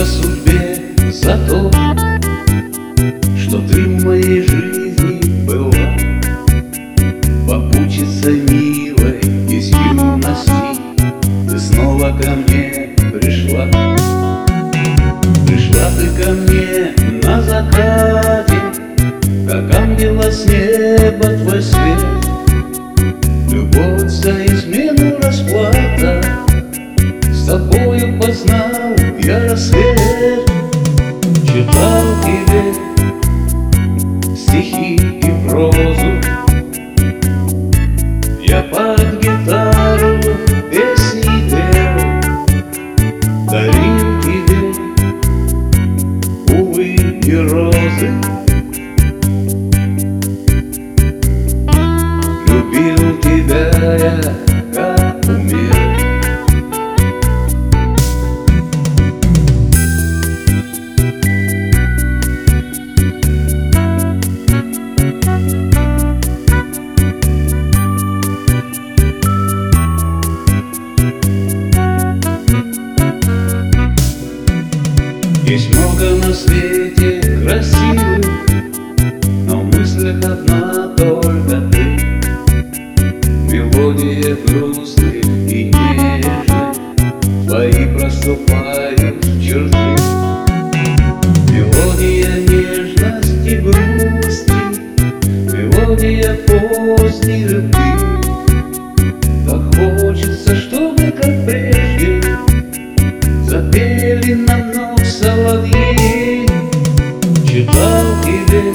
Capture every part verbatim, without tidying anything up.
Спасибо судьбе за то, что ты в моей жизни была, попутчицей милой из юности. Ты снова ко мне пришла. Пришла ты ко мне на закате, как ангела с неба твой свет. Любовь за измену расплата, с тобою познал я рассвет. Читал тебе стихи и прозу, я под гитару песни пел, дарил тебе, увы, и розы. Любил тебя я, как умел. Есть много на свете красивых, но в мыслях одна только ты. Мелодия грустных и нежных, твои проступают черты. Мелодия нежности, грусти, мелодия поздней любви. Так хочется, чтобы, как прежде, запели нам вновь соловьи. Читал тебе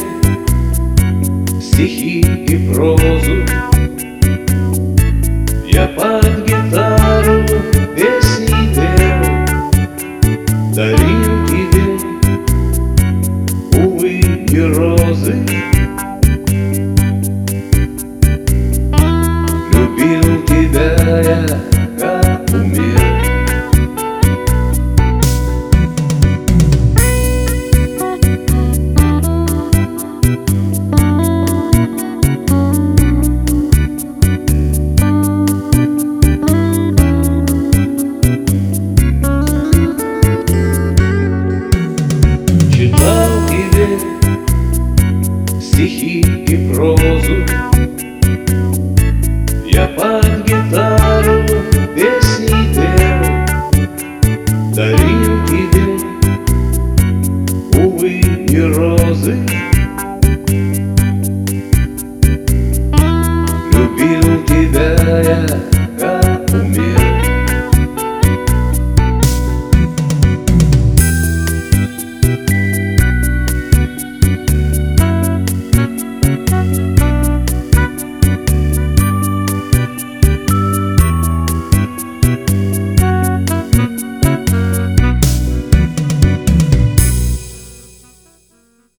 стихи и прозу, я под гитару песни пел, дарил тебе, увы, и розы. Любил тебя я,